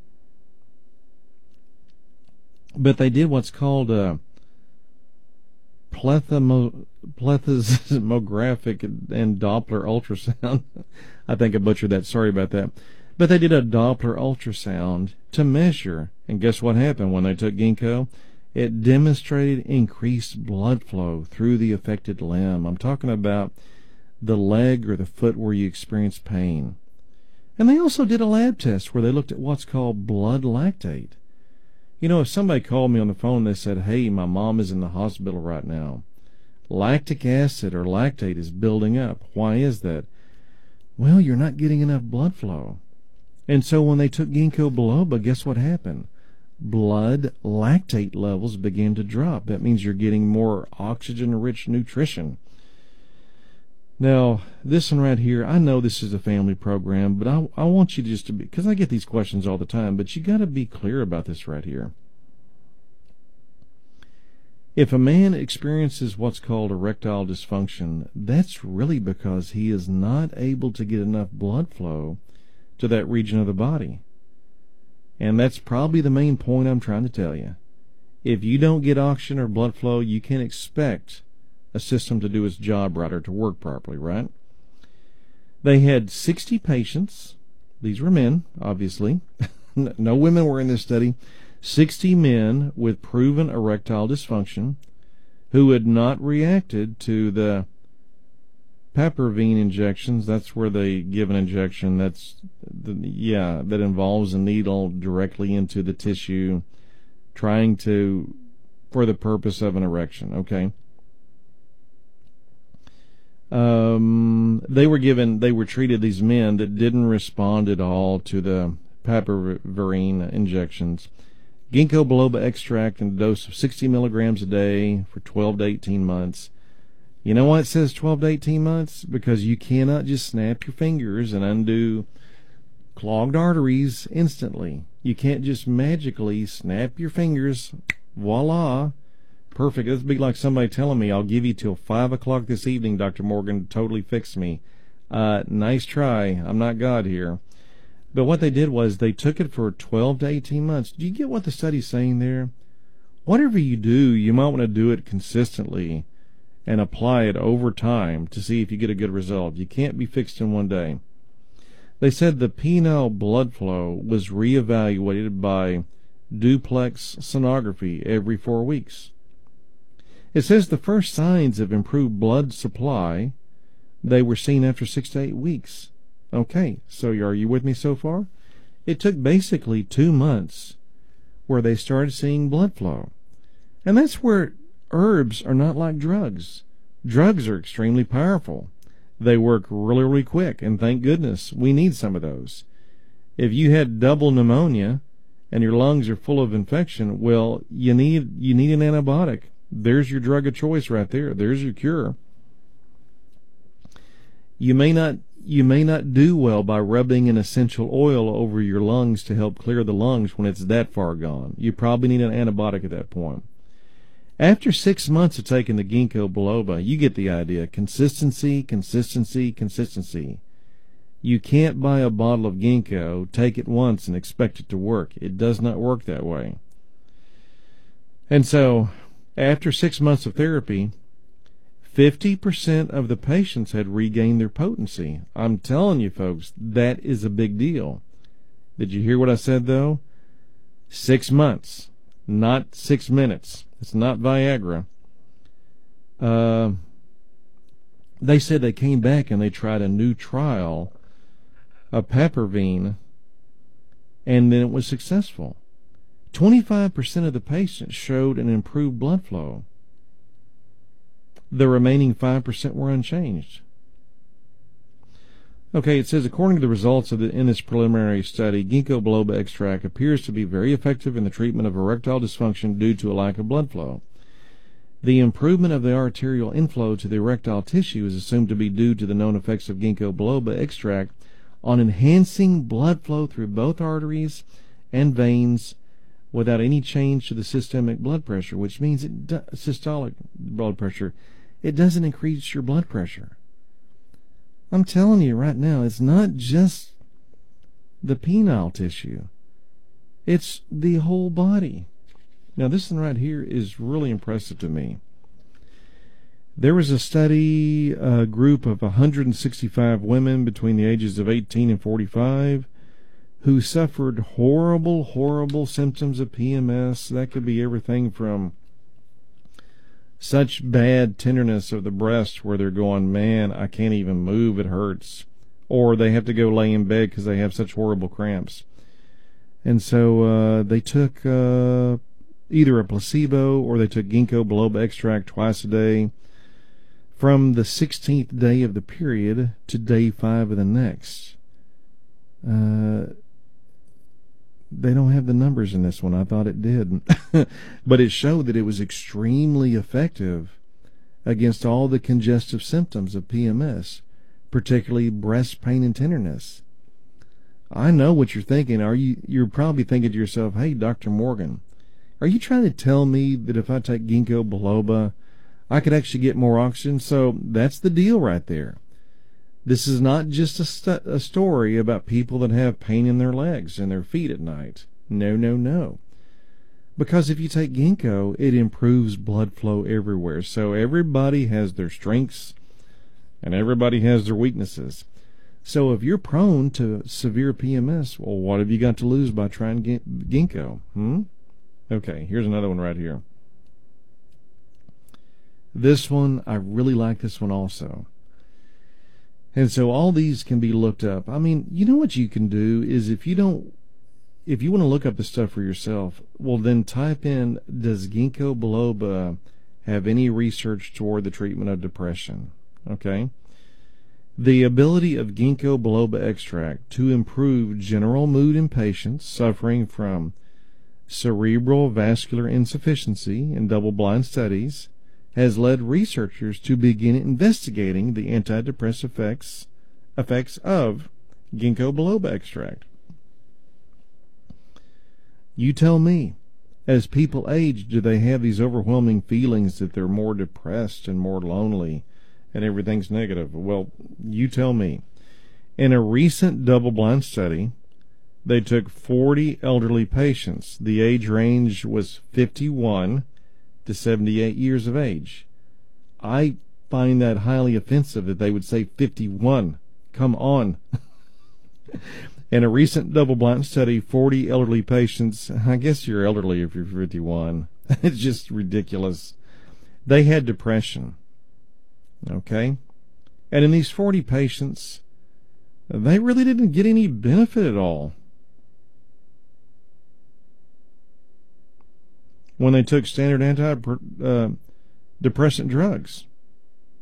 But they did what's called a plethysmo- plethysmographic and Doppler ultrasound. I think I butchered that. Sorry about that. But they did a Doppler ultrasound to measure. And guess what happened when they took ginkgo? It demonstrated increased blood flow through the affected limb. I'm talking about the leg or the foot where you experience pain. And they also did a lab test where they looked at what's called blood lactate. You know, if somebody called me on the phone and they said, hey, my mom is in the hospital right now, lactic acid or lactate is building up. Why is that? Well, you're not getting enough blood flow. And so when they took ginkgo biloba, guess what happened? Blood lactate levels began to drop. That means you're getting more oxygen-rich nutrition. Now, this one right here, I know this is a family program, but I, I want you just to be, because I get these questions all the time, but you got to be clear about this right here. If a man experiences what's called erectile dysfunction, that's really because he is not able to get enough blood flow to that region of the body. And that's probably the main point I'm trying to tell you. If you don't get oxygen or blood flow, you can't expect a system to do its job right or to work properly, right? They had sixty patients. These were men, obviously. No women were in this study. sixty men with proven erectile dysfunction who had not reacted to the Papaverine injections. That's where they give an injection that's, the, yeah, that involves a needle directly into the tissue, trying to, for the purpose of an erection, okay? Um, they were given, they were treated, these men that didn't respond at all to the Papaverine injections. Ginkgo biloba extract in a dose of sixty milligrams a day for twelve to eighteen months. You know why it says twelve to eighteen months? Because you cannot just snap your fingers and undo clogged arteries instantly. You can't just magically snap your fingers, voila, perfect. It'd be like somebody telling me, I'll give you till five o'clock this evening, Doctor Morgan, to totally fix me. Uh, nice try. I'm not God here. But what they did was they took it for twelve to eighteen months. Do you get what the study's saying there? Whatever you do, you might want to do it consistently and apply it over time to see if you get a good result. You can't be fixed in one day. They said the penile blood flow was reevaluated by duplex sonography every four weeks. It says the first signs of improved blood supply, they were seen after six to eight weeks. Okay, so are you with me so far? It took basically two months where they started seeing blood flow. And that's where herbs are not like drugs. Drugs are extremely powerful. They work really, really quick, and thank goodness we need some of those. If you had double pneumonia and your lungs are full of infection, well, you need you need an antibiotic. There's your drug of choice right there. There's your cure. You may not you may not do well by rubbing an essential oil over your lungs to help clear the lungs when it's that far gone. You probably need an antibiotic at that point. After six months of taking the ginkgo biloba, you get the idea. Consistency, consistency, consistency. You can't buy a bottle of ginkgo, take it once, and expect it to work. It does not work that way. And so, after six months of therapy, fifty percent of the patients had regained their potency. I'm telling you, folks, that is a big deal. Did you hear what I said, though? Six months, not six minutes. It's not Viagra. Uh, they said they came back and they tried a new trial of Pipervine, and then it was successful. twenty-five percent of the patients showed an improved blood flow. The remaining five percent were unchanged. Okay, it says, according to the results of the, in this preliminary study, ginkgo biloba extract appears to be very effective in the treatment of erectile dysfunction due to a lack of blood flow. The improvement of the arterial inflow to the erectile tissue is assumed to be due to the known effects of ginkgo biloba extract on enhancing blood flow through both arteries and veins without any change to the systemic blood pressure, which means it do, systolic blood pressure. It doesn't increase your blood pressure. I'm telling you right now, it's not just the penile tissue. It's the whole body. Now, this one right here is really impressive to me. There was a study, a group of one hundred sixty-five women between the ages of eighteen and forty-five who suffered horrible, horrible symptoms of P M S. That could be everything from such bad tenderness of the breast where they're going, man, I can't even move, it hurts. Or they have to go lay in bed because they have such horrible cramps. And so uh, they took uh, either a placebo or they took ginkgo biloba extract twice a day from the sixteenth day of the period to day five of the next. Uh, they don't have the numbers in this one. I thought it did. But it showed that it was extremely effective against all the congestive symptoms of P M S, particularly breast pain and tenderness. I know what you're thinking. Are you? You're probably thinking to yourself, hey, Doctor Morgan, are you trying to tell me that if I take ginkgo biloba, I could actually get more oxygen? So that's the deal right there. This is not just a, st- a story about people that have pain in their legs and their feet at night. No, no, no. Because if you take ginkgo, it improves blood flow everywhere. So everybody has their strengths and everybody has their weaknesses. So if you're prone to severe P M S, well, what have you got to lose by trying ginkgo? Hmm? Okay, here's another one right here. This one, I really like this one also. And so all these can be looked up. I mean, you know what you can do is if you don't, if you want to look up the stuff for yourself, well, then type in, does ginkgo biloba have any research toward the treatment of depression? Okay. The ability of ginkgo biloba extract to improve general mood in patients suffering from cerebral vascular insufficiency in double-blind studies has led researchers to begin investigating the antidepressant effects, effects of ginkgo biloba extract. You tell me, as people age, do they have these overwhelming feelings that they're more depressed and more lonely and everything's negative? Well, you tell me. In a recent double-blind study, they took forty elderly patients. The age range was fifty-one to seventy-eight years of age. I find that highly offensive that they would say fifty-one. Come on. In a recent double-blind study, forty elderly patients, I guess you're elderly if you're fifty-one. It's just ridiculous. They had depression. Okay? And in these forty patients, they really didn't get any benefit at all when they took standard antidepressant drugs.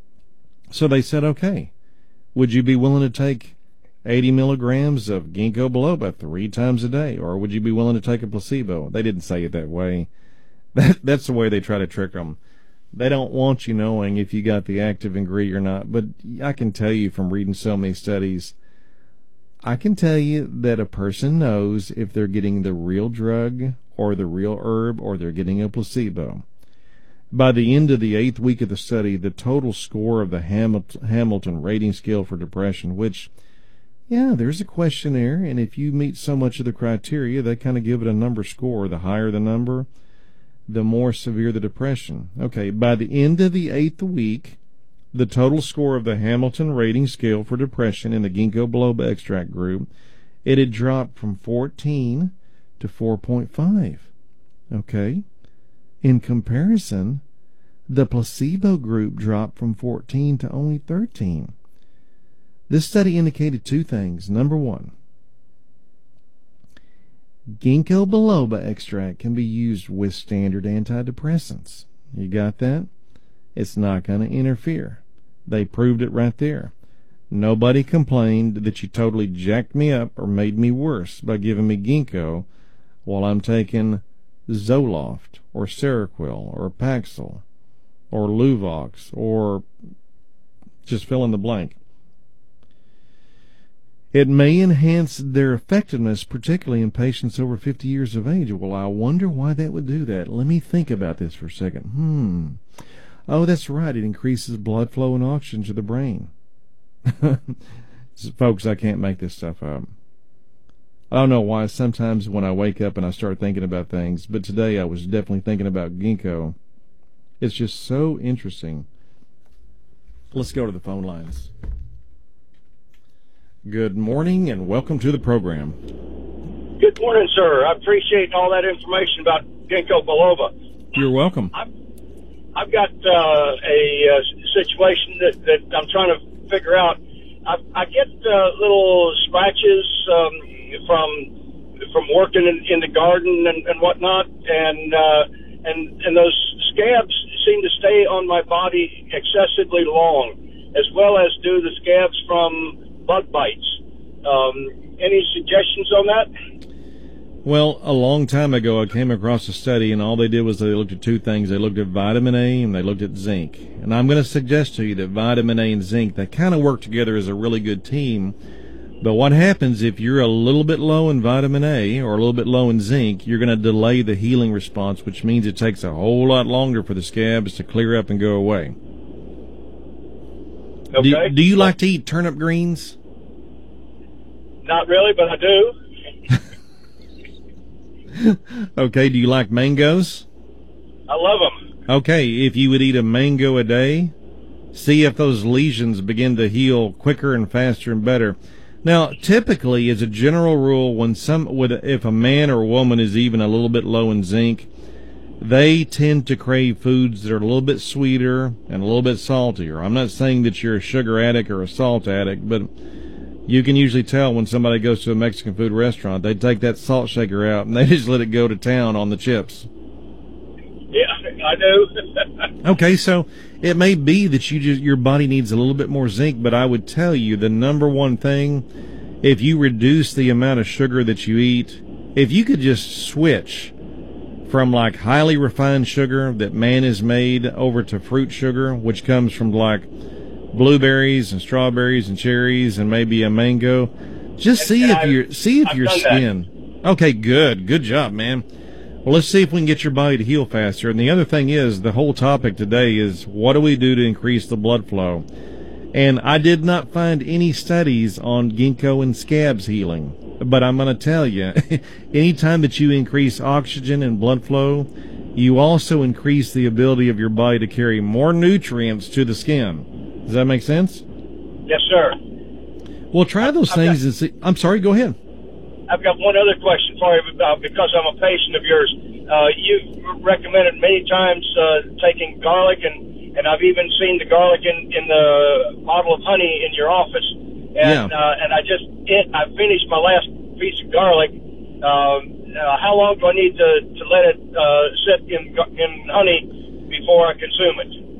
So they said, okay, would you be willing to take eighty milligrams of ginkgo biloba three times a day, or would you be willing to take a placebo? They didn't say it that way. That, that's the way they try to trick them. They don't want you knowing if you got the active ingredient or not. But I can tell you from reading so many studies, I can tell you that a person knows if they're getting the real drug or the real herb or they're getting a placebo. By the end of the eighth week of the study, the total score of the Hamilton Rating Scale for Depression, which, yeah, there's a questionnaire, and if you meet so much of the criteria, they kind of give it a number score. The higher the number, the more severe the depression. Okay, by the end of the eighth week, the total score of the Hamilton Rating Scale for Depression in the ginkgo biloba extract group, it had dropped from fourteen to four point five. Okay? In comparison, the placebo group dropped from fourteen to only thirteen. This study indicated two things. Number one, ginkgo biloba extract can be used with standard antidepressants. You got that? It's not going to interfere. They proved it right there. Nobody complained that you totally jacked me up or made me worse by giving me ginkgo while I'm taking Zoloft or Seroquel or Paxil or Luvox or just fill in the blank. It may enhance their effectiveness, particularly in patients over fifty years of age. Well, I wonder why that would do that. Let me think about this for a second. Hmm. Oh, that's right. It increases blood flow and oxygen to the brain. Folks, I can't make this stuff up. I don't know why sometimes when I wake up and I start thinking about things, but today I was definitely thinking about ginkgo. It's just so interesting. Let's go to the phone lines. Good morning and welcome to the program. Good morning, sir. I appreciate all that information about ginkgo biloba. You're welcome. I've, I've got uh, a uh, situation that, that I'm trying to figure out. I, I get uh, little scratches um, from from working in, in the garden and, and whatnot, and uh, and and those scabs seem to stay on my body excessively long, as well as do the scabs from bug bites. Um, any suggestions on that? Well, a long time ago I came across a study, and all they did was they looked at two things. They looked at vitamin A and they looked at zinc. And I'm going to suggest to you that vitamin A and zinc, they kind of work together as a really good team. But what happens if you're a little bit low in vitamin A or a little bit low in zinc, you're going to delay the healing response, which means it takes a whole lot longer for the scabs to clear up and go away. Okay. Do, do you like to eat turnip greens? Not really, but I do. Okay, do you like mangoes? I love them. Okay, if you would eat a mango a day, see if those lesions begin to heal quicker and faster and better. Now, typically, as a general rule, when some, with if a man or a woman is even a little bit low in zinc, they tend to crave foods that are a little bit sweeter and a little bit saltier. I'm not saying that you're a sugar addict or a salt addict, but you can usually tell when somebody goes to a Mexican food restaurant, they take that salt shaker out and they just let it go to town on the chips. Yeah, I do. Okay, so it may be that you just your body needs a little bit more zinc, but I would tell you the number one thing, if you reduce the amount of sugar that you eat, if you could just switch from like highly refined sugar that man has made over to fruit sugar, which comes from like blueberries and strawberries and cherries and maybe a mango. Just see and if I've, your see if I've your skin. That. Okay, good, good job, man. Well, let's see if we can get your body to heal faster. And the other thing is, the whole topic today is what do we do to increase the blood flow? And I did not find any studies on ginkgo and scabs healing, but I'm going to tell you, anytime that you increase oxygen and blood flow, you also increase the ability of your body to carry more nutrients to the skin. Does that make sense? Yes, sir. Well, try those I've things got, and see. I'm sorry, go ahead. I've got one other question for you uh, because I'm a patient of yours. Uh, you've recommended many times uh, taking garlic, and, and I've even seen the garlic in, in the bottle of honey in your office. And yeah. uh, and I just it, I finished my last piece of garlic. Um, uh, how long do I need to, to let it uh, sit in in honey before I consume it?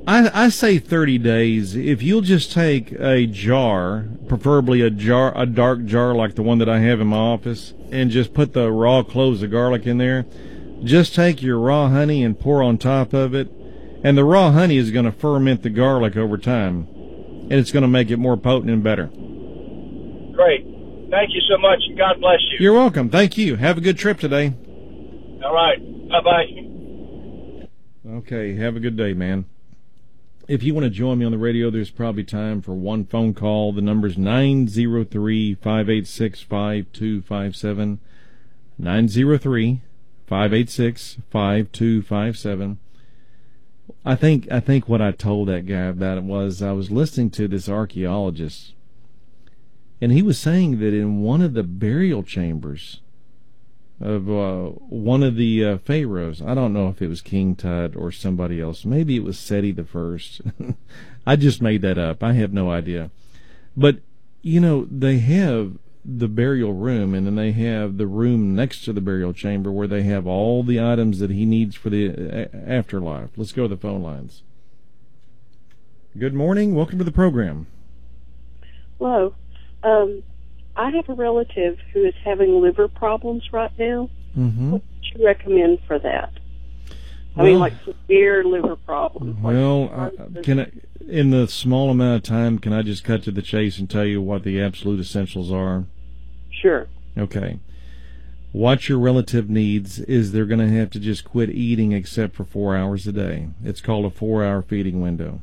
I, I say thirty days. If you'll just take a jar, preferably a jar, a dark jar like the one that I have in my office, and just put the raw cloves of garlic in there, just take your raw honey and pour on top of it, and the raw honey is going to ferment the garlic over time, and it's going to make it more potent and better. Great. Thank you so much, and God bless you. You're welcome. Thank you. Have a good trip today. All right. Bye-bye. Okay, have a good day, man. If you want to join me on the radio, there's probably time for one phone call. The number's nine zero three, five eight six, five two five seven. nine zero three, five eight six, five two five seven. I think I think what I told that guy about it was I was listening to this archaeologist, and he was saying that in one of the burial chambers of uh, one of the uh, pharaohs, I don't know if it was King Tut or somebody else. Maybe it was Seti the First. I just made that up. I have no idea. But, you know, they have the burial room, and then they have the room next to the burial chamber where they have all the items that he needs for the afterlife. Let's go to the phone lines. Good morning. Welcome to the program. Hello. Um, I have a relative who is having liver problems right now. Mm-hmm. What would you recommend for that? I Well, mean, like severe liver problems. Well, like I, can I, in the small amount of time, can I just cut to the chase and tell you what the absolute essentials are? Sure. Okay. What your relative needs is they're going to have to just quit eating except for four hours a day. It's called a four-hour feeding window.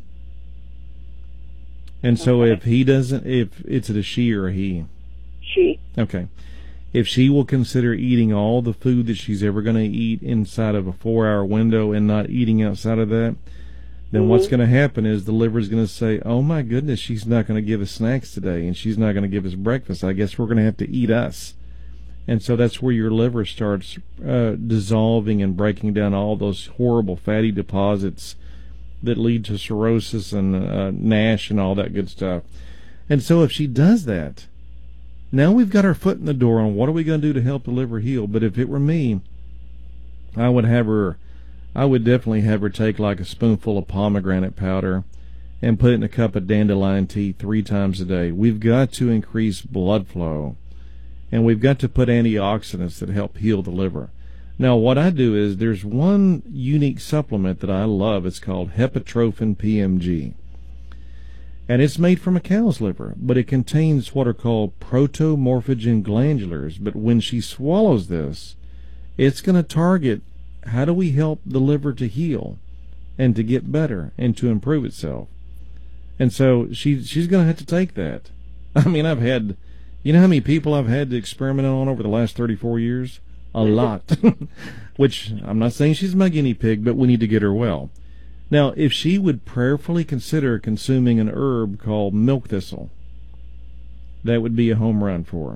And so Okay. if he doesn't, if it's a she or a he? She. Okay. If she will consider eating all the food that she's ever going to eat inside of a four-hour window and not eating outside of that, then Mm-hmm. what's going to happen is the liver's going to say, oh, my goodness, she's not going to give us snacks today, and she's not going to give us breakfast. I guess we're going to have to eat us. And so that's where your liver starts uh, dissolving and breaking down all those horrible fatty deposits that lead to cirrhosis and uh, NASH and all that good stuff. And so if she does that, now we've got our foot in the door on what are we going to do to help the liver heal. But if it were me, I would have her, I would definitely have her take like a spoonful of pomegranate powder and put it in a cup of dandelion tea three times a day. We've got to increase blood flow, and we've got to put antioxidants that help heal the liver. Now, what I do is there's one unique supplement that I love. It's called Hepatrophin P M G. And it's made from a cow's liver, but it contains what are called protomorphogen glandulars. But when she swallows this, it's going to target how do we help the liver to heal and to get better and to improve itself. And so she she's going to have to take that. I mean, I've had, you know how many people I've had to experiment on over the last thirty-four years? A lot. Which, I'm not saying she's my guinea pig, but we need to get her well. Now, if she would prayerfully consider consuming an herb called milk thistle, that would be a home run for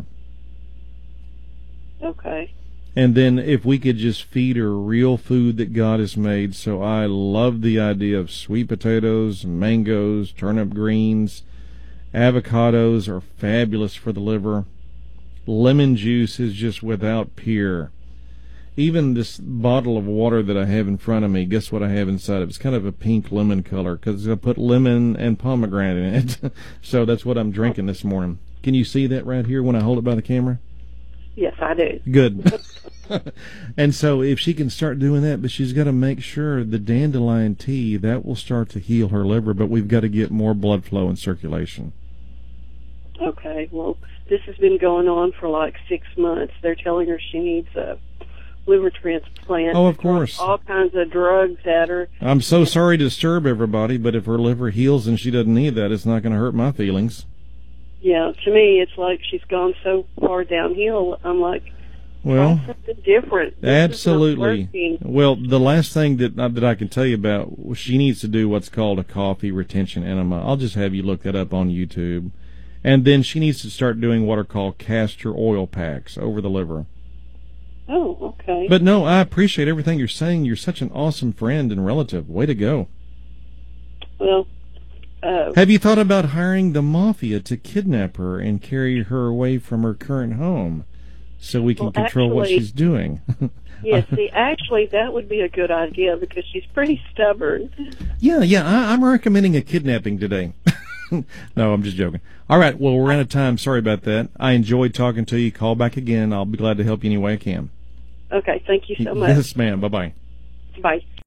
her. Okay. And then if we could just feed her real food that God has made. So I love the idea of sweet potatoes, mangoes, turnip greens, avocados are fabulous for the liver. Lemon juice is just without peer. Even this bottle of water that I have in front of me, guess what I have inside of it? It's kind of a pink lemon color because I put lemon and pomegranate in it. So that's what I'm drinking this morning. Can you see that right here when I hold it by the camera? Yes, I do. Good. And so if she can start doing that, but she's got to make sure the dandelion tea, that will start to heal her liver, but we've got to get more blood flow and circulation. Okay. Well, this has been going on for like six months. They're telling her she needs a liver transplant. Oh, of course. All kinds of drugs at her. I'm so sorry to disturb everybody, but if her liver heals and she doesn't need that, it's not going to hurt my feelings. Yeah, to me, it's like she's gone so far downhill. I'm like, well, try something different. This absolutely. is not working. Well, the last thing that that I can tell you about, she needs to do what's called a coffee retention enema. I'll just have you look that up on YouTube. And then she needs to start doing what are called castor oil packs over the liver. Oh, okay. But no, I appreciate everything you're saying. You're such an awesome friend and relative. Way to go. Well, uh, have you thought about hiring the mafia to kidnap her and carry her away from her current home? so we can Well, control what actually- she's doing. Yeah, see, actually, that would be a good idea because she's pretty stubborn. Yeah, yeah, I, I'm recommending a kidnapping today. No, I'm just joking. All right, well, we're out of time. Sorry about that. I enjoyed talking to you. Call back again. I'll be glad to help you any way I can. Okay, thank you so much. Yes, ma'am. Bye-bye. Bye.